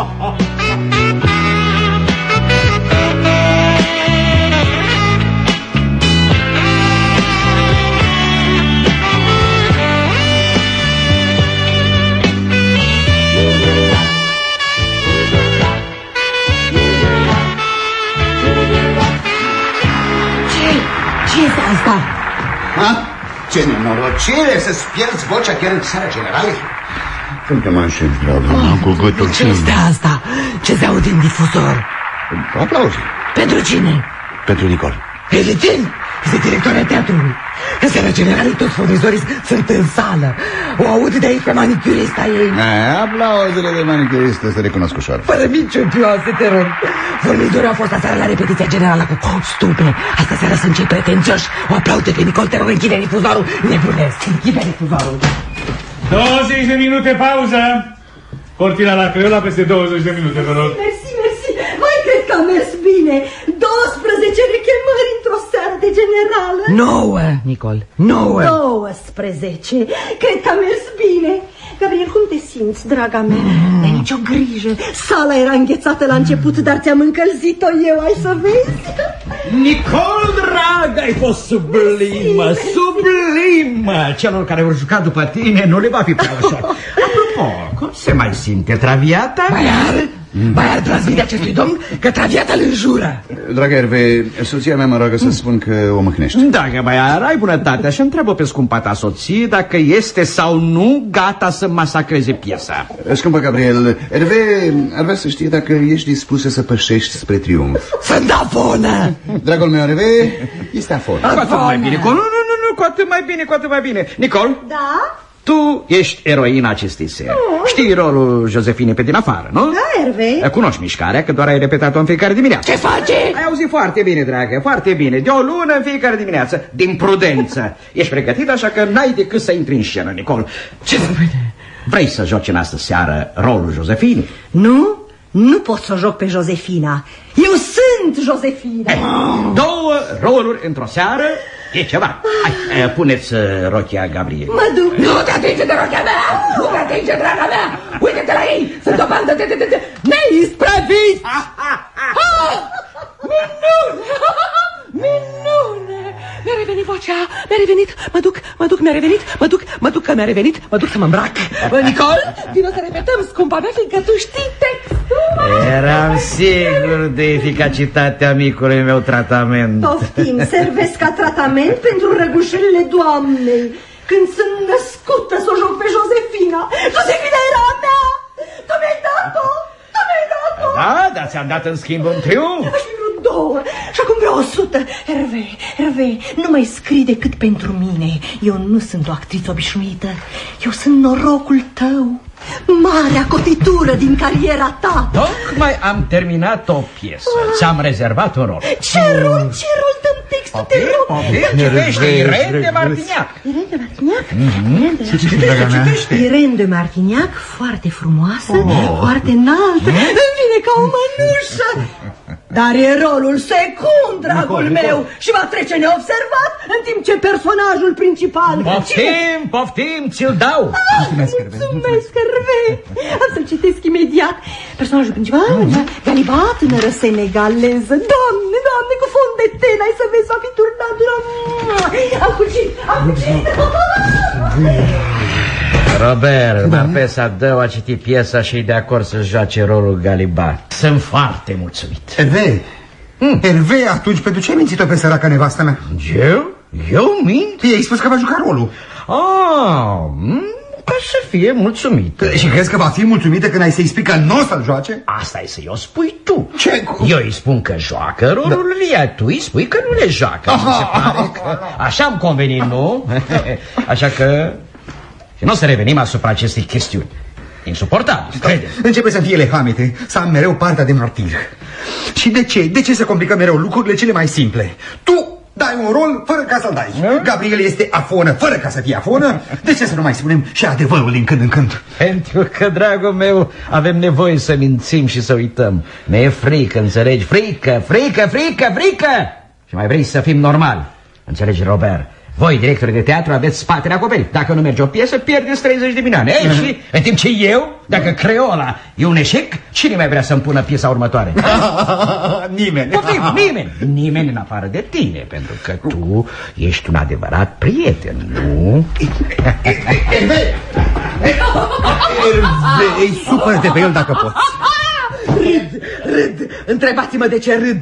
Ce este asta? Ce nenorocire să-ți pierzi vocea chiar în seara generalei. Când te mă înșel, dragă, cu gâtul. Ce este asta? Ce se aude în difuzor? Aplauze. Pentru cine? Pentru Nicol. Evident, este directoarea teatrului. În seara generalei toți furnizorii sunt în sală. O aud de aici pe manicurista ei. Aplauzele de manicuristă se recunosc ușor. Fără minciunioase, te rog. Furnizorii au fost aseară la repetiția generală cu stupe. Astă seara sunt cei pretențioși. O aplaude pe Nicol, te rog, închide difuzorul. Nebunesc, închide difuzorul. 20 de minute pauză. Cortina la Criolla peste 20 de minute, vă rog. Mersi. Mai cred că a mers bine. 12 rechemări într-o seară de generală. 9, Nicol, 9. 12. Cred că a mers bine. Gabriel, cum te simți, draga mea? N-ai nicio grijă. Sala era înghețată la început, dar ți-am încălzit-o eu, ai să vezi. Nicol, drag, ai fost sublimă. Celor care vor juca după tine nu le va fi prea ușor. Apropo, cum se mai simte Traviata? Baiar transmite acestui domn că Traviata îl înjură. Dragă Herve, soția mea mă roagă să spun că o mâhnești. Dacă Baiar, ai bunătatea și întreabă pe scumpa ta soție dacă este sau nu gata să masacreze piesa. Scumpă Gabriel, Herve ar vrea să știe dacă ești dispusă să pășești spre triumf. Sunt afonă! Dragul meu, Herve, este afonă. Cu atât mai bine, nu, cu atât mai bine. Nicol? Da? Tu ești eroina acestei seri. Știi rolul Josefine pe din afară, nu? Da, Herve. Cunoști mișcarea, că doar ai repetat-o în fiecare dimineață. Ce face? Ai auzit foarte bine, dragă, foarte bine. De o lună în fiecare dimineață, din prudență. Ești pregătit, așa că n-ai decât să intri în scenă, Nicol. Ce să vede? Vrei să joci în astă seară rolul Josefine? Nu pot să joc pe Josefina. Eu sunt Josefina. Două roluri într-o seară e ceva. Hai, puneți rochia Gabriel. Mă duc. Nu te atinge de rochia mea! Nu te atinge, draga mea! Uite-te la ei! Sunt o bandă de neisprăviți! Minuni! vocea, mi-a revenit, mă duc, mi-a revenit, mă duc că mi-a revenit, mă duc să mă îmbrac. Nicol, vino să repetăm, scumpa mea, fiindcă tu știi textul. Eram sigur de eficacitatea micului meu tratament. Poftim, servesc ca tratament pentru răgușelile doamnei. Când sunt născută să o joc pe Josefina. Josefina era a mea. Tu mi-ai dat-o. Da, dar ți-am dat în schimb un triumf. Aș fi vrut 2 și acum vreau 100. Hervé, nu mai scrii decât pentru mine. Eu nu sunt o actriță obișnuită. Eu sunt norocul tău. Marea cotitură din cariera ta. Tocmai am terminat o piesă. Ți-am rezervat un rol. Ce rol? Dăm textul, te rog. Citește Irene de Martignac. Irene de Martignac, foarte frumoasă, foarte înaltă. Îmi vine ca o mănușă. Dar e rolul secund, dragul meu, și va trece neobservat în timp ce personajul principal... Poftim, ți-l dau. Mulțumesc, Hervé. Am să-l citesc imediat. Personajul principal, Galibat, tânără senegaleză. Doamne, cu fond de ten, ai să vezi, va fi turnadură. Am fugit. Robert, Marpesa Dău a citit piesa și e de acord să joace rolul Galibat. Sunt foarte mulțumit. Hervé, atunci pentru ce ai mințit-o pe săraca nevastă mea? Eu mint? I-ai spus că va juca rolul. Ca să fie mulțumită. Și crezi că va fi mulțumită când ai să-i spui că nu o să-l joace? Asta e să-i o spui tu. Ce? Eu îi spun că joacă rolurile, iar tu îi spui că nu le joacă. Mi se pare că așa am convenit, nu? Așa că... Și nu o să revenim asupra acestei chestiuni. Insuportabil, crede. Începe să fie lehamete, să am mereu partea de martir. Și de ce? De ce se complică mereu lucrurile cele mai simple? Tu dai un rol fără ca să-l dai. Gabriel este afonă fără ca să fie afonă. De ce să nu mai spunem și adevărul din când în când? Pentru că, dragul meu, avem nevoie să mințim și să uităm. Ne-e frică, înțelegi? Frică. Și mai vrei să fim normali. Înțelegi, Robert? Voi, directorii de teatru, aveți spatele acoperit. Dacă nu merge o piesă, pierdeți 30 de milioane. Și în timp ce eu, dacă Creola e un eșec, cine mai vrea să-mi pună piesa următoare? Nimeni. Nimeni în afară de tine, pentru că tu ești un adevărat prieten, nu? Hervé, supără-te pe el dacă poți. Râd. Întrebați-mă de ce râd.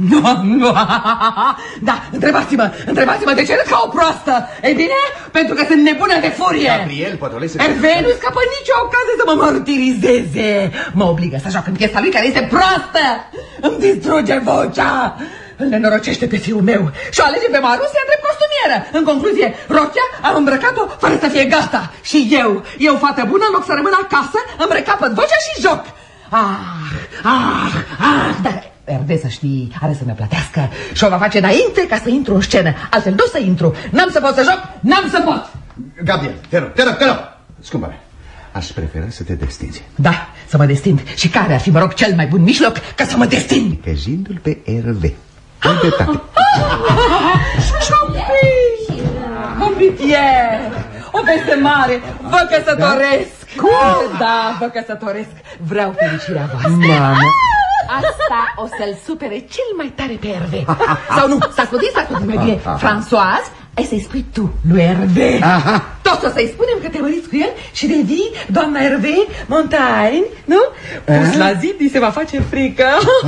Da, întrebați-mă de ce râd ca o proastă. Ei bine, pentru că sunt nebună de furie. Gabriel, potolese. Hervé nu scapă nicio ocazie să mă martirizeze. Mă obligă să joc în piesa lui care este proastă. Îmi distruge vocea. Îl nenorocește pe fiul meu și o alege pe Marusia drept costumieră. În concluzie, rochia am îmbrăcat-o fără să fie gata. Și eu, fată bună, în loc să rămân acasă, îmi recapăt vocea și joc. Dar Hervé, să știi, are să ne plătească și o va face înainte ca să intru în scenă. Altfel nu să intru, n-am să pot să joc, n-am să pot. Gabriel, te rog, scumpă mea, aș prefera să te destinzi. Da, să mă destind. Și care ar fi, mă rog, cel mai bun mijloc ca să mă destind? Căzindu-l pe Hervé. Ai dreptate. O veste mare, vă căsătoresc. Da, vă căsătoresc. Vreau fericirea voastră. Mamă. Asta o să-l supere cel mai tare pe Hervé. Sau nu, s-a scutit mai bine. Françoise, ai să-i spui tu lui Hervé. Tot o să-i spunem că te măriți cu el și devii doamna Hervé Montaigne, nu? Pus la zi, se va face frică.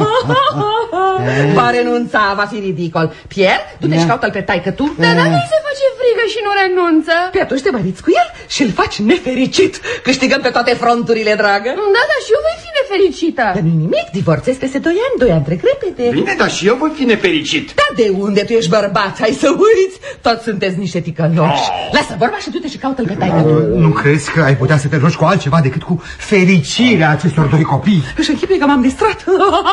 Va renunța, va fi ridicol. Pierre, du-te și caută-l pe taică tu. Dar nu se face frică și nu renunță. Pe atunci te măriți cu el și îl faci nefericit. Câștigăm pe toate fronturile, dragă. Da, și eu voi fi nefericită. Dar nu nimic, divorțezi peste 2 ani, 2 ani trec repede. Bine, dar și eu voi fi nefericit. Dar de unde tu ești bărbat? Hai să uiți, toți sunteți niște ticăloși. Lasă vorba și du-te și caută-l pe taică tu. Nu crezi că ai putea să te joci cu altceva decât cu fericirea acestor 2 copii? Își închipui că m-am distrat.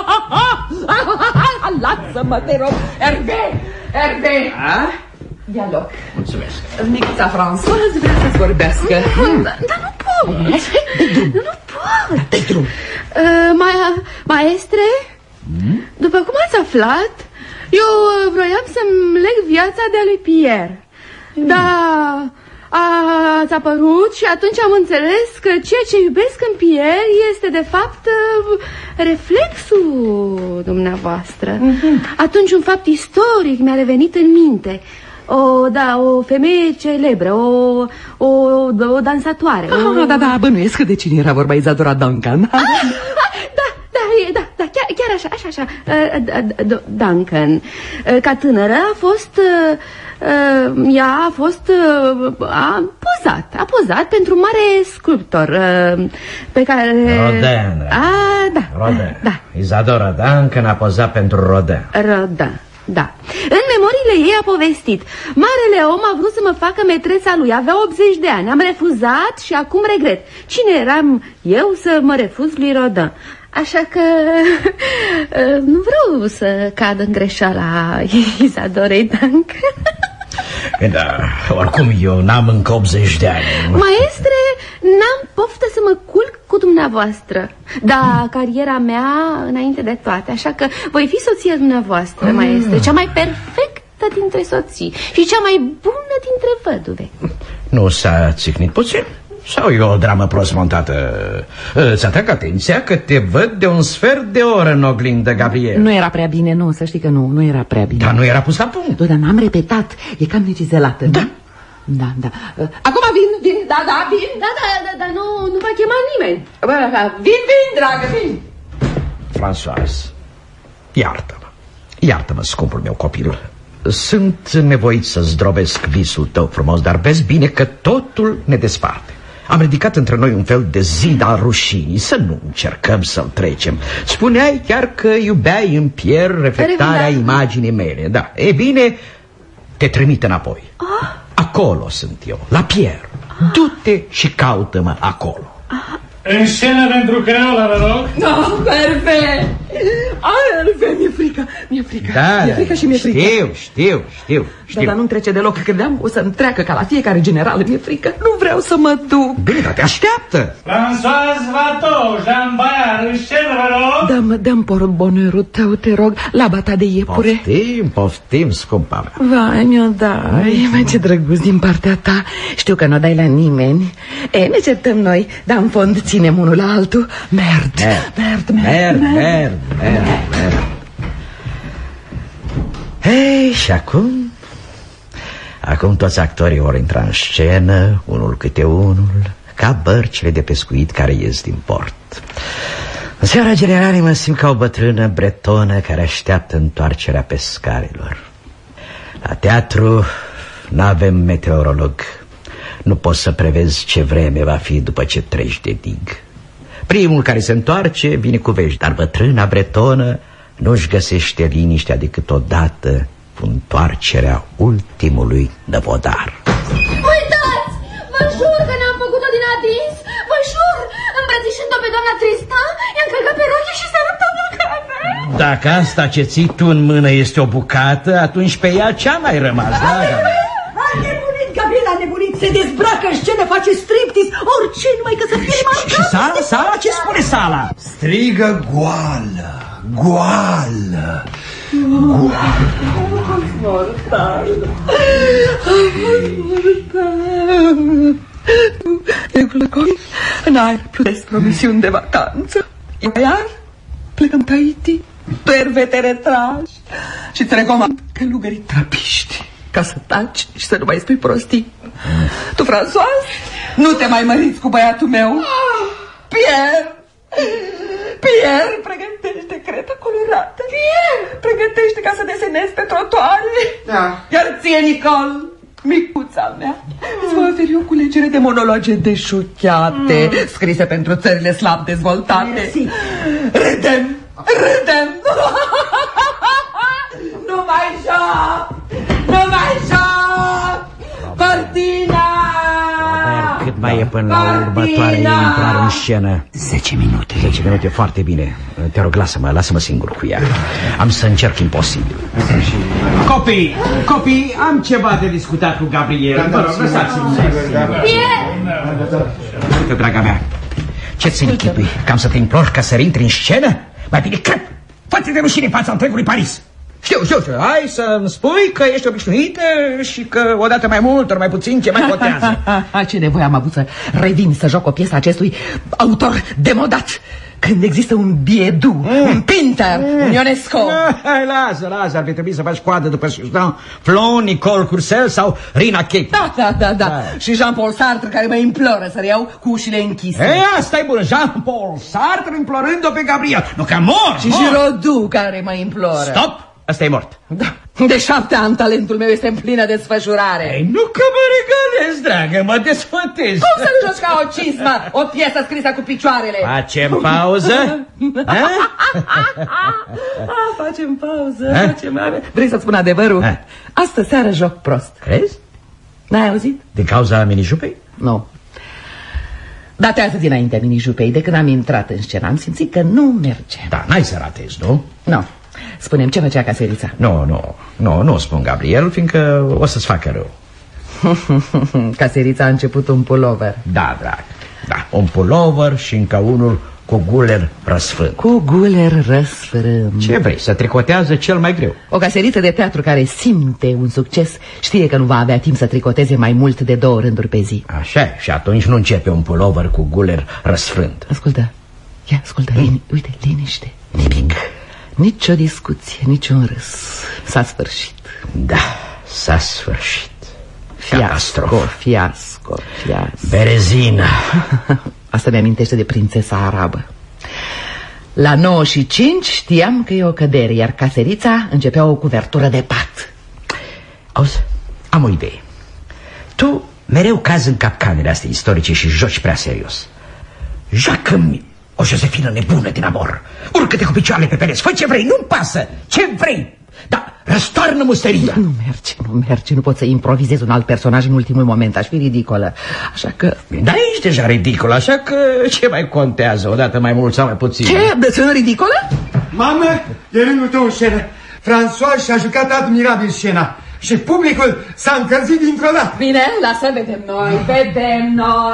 Lasă-mă, te rog. Hervé. Ia loc. Mulțumesc. Micuța Françoise vrea să-ți vorbească. Dar nu pot. Nu pot. Dă-i drum. Maestre, după cum ați aflat, eu vroiam să-mi leg viața de-a lui Pierre. Dar ați apărut și atunci am înțeles că ceea ce iubesc în Pierre este de fapt reflexul dumneavoastră. Atunci un fapt istoric mi-a revenit în minte. o femeie celebră, o dansatoare. Da, bănuiesc de cine era vorba, Isadora Duncan. Da, chiar așa. Duncan, ca tânără a pozat pentru un mare sculptor pe care... Rodin. Rodin. Da. Isadora Duncan a pozat pentru Rodin. Da. În memoriile ei a povestit: marele om a vrut să mă facă metreța lui, avea 80 de ani, am refuzat și acum regret. Cine eram eu să mă refuz lui Rodin? Așa că nu vreau să cad în greșeala Isadorei Duncan. Da, oricum eu n-am încă 80 de ani. Maestre, n-am poftă să mă culc cu dumneavoastră. Da, cariera mea înainte de toate. Așa că voi fi soția dumneavoastră, maestre, cea mai perfectă dintre soții și cea mai bună dintre văduve. Nu s-a țicnit puțin? Sau e o dramă prost montată? Îți atrag atenția că te văd de un sfert de oră în oglindă, Gabriel. Nu era prea bine, nu, să știi că nu era prea bine. Dar nu era pus la punct. Dar n-am repetat, e cam necizelată. Da. Acum vin, vin. Da, nu va chema nimeni. Vin, dragă, vin. Françoise, iartă-mă, scumpul meu copil. Sunt nevoit să zdrobesc visul tău frumos, dar vezi bine că totul ne desparte. Am ridicat între noi un fel de zid al rușinii. Să nu încercăm să-l trecem. Spuneai chiar că iubeai în Pierre reflectarea imaginii mele. Da, e bine, te trimit înapoi. Acolo sunt eu, la Pierre. Du-te și caută-mă acolo. În scenă pentru Creola, vă rog. Perfect. Mi-e frică. Da, mi-e frică și mi-e frică. Știu. Dar nu-mi trece deloc. Credeam o să-mi treacă ca la fiecare generală. Mi-e frică. Nu vreau să mă duc. Bine, dar te așteaptă. Françoise Watteau, Jean Bayard, în scenă, vă rog. Dă-mi porbonerul tău, te rog, laba ta de iepure. Poftim, scumpa mea. Vai, mi-o dai. Mai ce drăguț din partea ta. Știu că nu o dai la nimeni. Ne certăm noi, dar în fond ținem unul la altul. Merd. Hei, și acum toți actorii vor intra în scenă, unul câte unul, ca bărcile de pescuit care ies din port. În seara generală mă simt ca o bătrână bretonă care așteaptă întoarcerea pescarilor. La teatru n-avem meteorolog. Nu poți să prevezi ce vreme va fi după ce treci de dig. Primul care se întoarce vine cu vești, dar bătrâna bretonă nu-și găsește liniștea decât odată cu întoarcerea ultimului năvodar. Uitați! Vă jur că ne-am făcut-o din adins! Vă jur! Îmbrățișând-o pe doamna Tristan, i-am călcat pe roche și s-a rupt o bucată! Dacă asta ce ții tu în mână este o bucată, atunci pe ea ce-a mai rămas? Gabriela a nebunit, se dezbracă în scenă, face striptease, orice, numai că să fie remarcat. Și Sala? Ce spune Sala? Strigă goală. În aer plutesc promisiuni de vacanță. Iar plecăm Tahiti. Tu, Hervé, te retragi și-ți recomand călugării trapiști, ca să taci și să nu mai spui prostii. Tu, Françoise, nu te mai măriți cu băiatul meu. Pierre, pregătește creta colorată. Pregătește ca să desenezi pe trotuare. Da. Iar ție, Nicole, micuța mea, îți voi oferi o culegere de monologe deșuchiate, scrise pentru țările slab dezvoltate. Râdem. Nu mai joc! Martina! Cât mai e până la următoarea intrare în scenă? 10 minute. 10 minute, foarte bine. Te rog, lasă-mă singur cu ea. Am să încerc imposibil. Copii, am ceva de discutat cu Gabriel. Vă rog, lăsați-mă. Uite, draga mea, ce-ți închipui? Cam să te implor ca să intri în scenă? Mai bine crep! Fă-ți de rușine în fața întregului Paris! Știu, hai să-mi spui că ești obișnuită și că odată mai mult, ori mai puțin, ce mai contează. Ce nevoie am avut să revin să joc o piesă acestui autor demodat. când există un Biedu, un Pinter, un Ionesco? Lasă, ar fi trebuit să faci coadă după Justin Flon, Nicole Courcelles sau Rina Kate. Da. Și Jean-Paul Sartre care mă imploră să reiau cu ușile închise. Asta e bun, Jean-Paul Sartre implorând-o pe Gabriel. Nu că mor. Și Giraudoux care mă imploră. Stop, ăsta e mort. Da. De 7 ani talentul meu este în plină desfășurare. Ei, nu că mă regalez, dragă, mă desfătez. Cum să-l joci ca o cizmă? O piesă scrisă cu picioarele. Facem pauză? Facem pauză. Vrei să-ți spun adevărul? Astă seară joc prost. Crezi? N-ai auzit? Din cauza minijupei? Nu. Datează dinaintea minijupei. De când am intrat în scenă am simțit că nu merge. Da, n-ai să ratezi, nu? Nu. Spune-mi, ce făcea Caserița? Nu spun, Gabriel, fiindcă o să-ți facă rău. Caserița a început un pullover. Da, drag, da, un pullover și încă unul cu guler răsfrânt. Cu guler răsfrânt. Ce vrei, să tricotează cel mai greu. O caseriță de teatru care simte un succes știe că nu va avea timp să tricoteze mai mult de 2 rânduri pe zi. Așa, și atunci nu începe un pullover cu guler răsfrânt. Ascultă, uite, liniște. Nimic. Nici o discuție, niciun râs. S-a sfârșit. Da, s-a sfârșit. Fiasco. Berezina. Asta mi-amintește de prințesa arabă. La 9:05 știam că e o cădere, iar Caserița începea o cuvertură de pat. Auzi, am o idee. Tu mereu cazi în capcanele astea istorice și joci prea serios. Joacă-mi o Josefină nebună din amor. Urcă-te cu picioarele pe pereți, fă ce vrei, nu-mi pasă. Ce vrei? Dar răstoarnă musteria. Nu merge, nu pot să improvizez un alt personaj în ultimul moment, aș fi ridicolă. Așa că... Da, ești deja ridicol, așa că ce mai contează, odată mai mult sau mai puțin? Ce? Sunt ridicolă? Mamă, e rândul tău în scenă. François și-a jucat admirabil scena și publicul s-a încălzit dintr-o dată. Bine, lasă, vedem noi.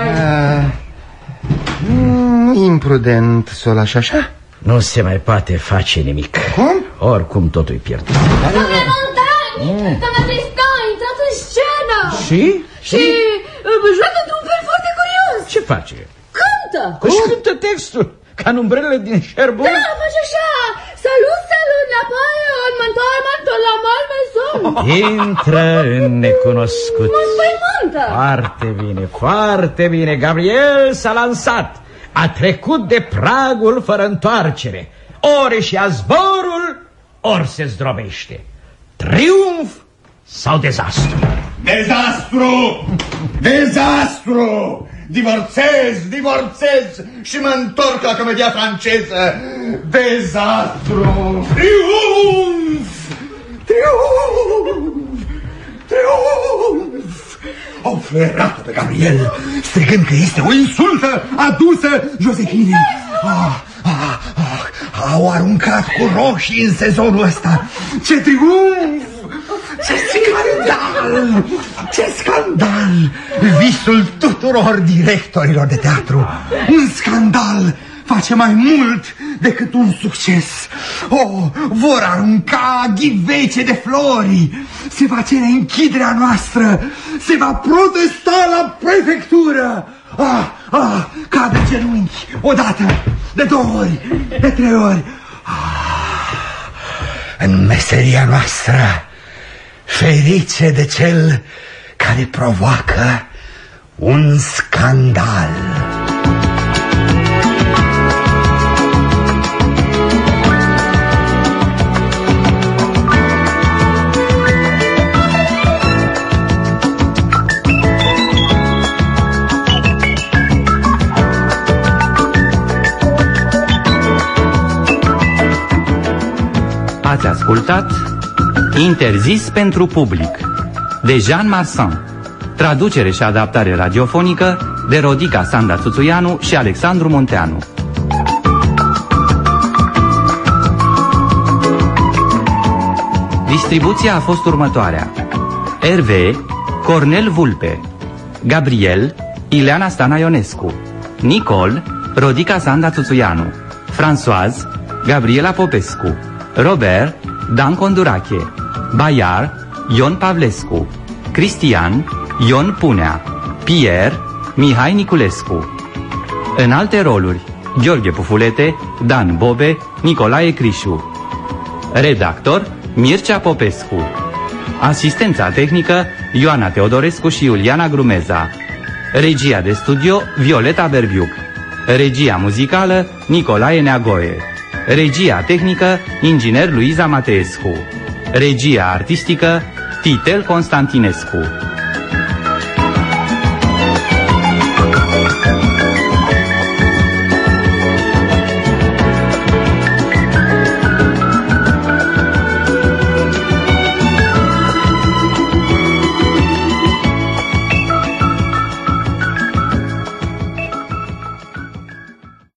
Imprudent să o lași așa? Nu se mai poate face nimic. Cum? Oricum totul e pierdut. Doamna Montani! Doamna Tristan a intrat în scenă! Și joacă într-un fel foarte curios. Ce face? Cântă! Își cântă textul, ca în umbrelele din Cherbourg. Da, face așa. Salut, Napoleon, mantor la Malmaison. Intră în necunoscut. Mă înspăimântă. Foarte bine, Gabriel s-a lansat. A trecut de pragul fără întoarcere. Ori și a zborul, ori se zdrobește. Triumf sau dezastru? Dezastru! Divorțez și mă întorc la comedia franceză. Dezastru! Triumf! Au flerat pe Gabriel, strigând că este o insultă adusă Josefinei. Au aruncat cu roșii în sezonul ăsta. Ce triumf! Ce scandal! Ce scandal! Visul tuturor directorilor de teatru. Un scandal face mai mult decât un succes. Vor arunca ghivece de flori. Se va cere închiderea noastră. Se va protesta la prefectură. Cad de genunchi. Odată, de 2 ori, de 3 ori. În meseria noastră, ferice de cel care provoacă un scandal. Ați ascultat Interzis pentru public de Jean Marsan. Traducere și adaptare radiofonică de Rodica Sanda Țuțuianu și Alexandru Munteanu. Distribuția a fost următoarea: Hervé, Cornel Vulpe, Gabriel, Ileana Stana Ionescu, Nicol, Rodica Sanda Țuțuianu, Françoise, Gabriela Popescu, Robert, Dan Condurache, Bayar, Ion Pavlescu, Cristian, Ion Punea, Pierre, Mihai Niculescu. În alte roluri Gheorghe Pufulete, Dan Bobe, Nicolae Crișu. Redactor Mircea Popescu. Asistența tehnică Ioana Teodorescu și Iuliana Grumeza. Regia de studio Violeta Berbiuc. Regia muzicală Nicolae Neagoe. Regia tehnică inginer Luiza Mateescu. Regia artistică Titel Constantinescu.